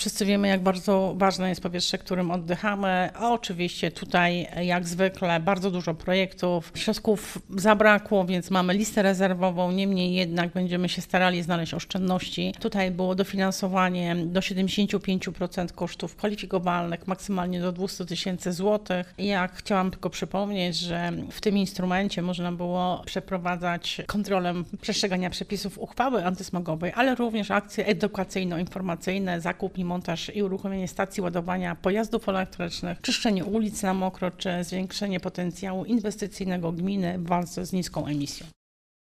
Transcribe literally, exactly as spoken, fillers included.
Wszyscy wiemy, jak bardzo ważne jest powietrze, którym oddychamy, a oczywiście tutaj jak zwykle bardzo dużo projektów. Środków zabrakło, więc mamy listę rezerwową, niemniej jednak będziemy się starali znaleźć oszczędności. Tutaj było dofinansowanie do siedemdziesiąt pięć procent kosztów kwalifikowalnych, maksymalnie do dwieście tysięcy złotych. I jak chciałam tylko przypomnieć, że w tym instrumencie można było przeprowadzać kontrolę przestrzegania przepisów uchwały antysmogowej, ale również akcje edukacyjno-informacyjne, zakup i montaż i uruchomienie stacji ładowania pojazdów elektrycznych, czyszczenie ulic na mokro czy zwiększenie potencjału inwestycyjnego gminy w walce z niską emisją.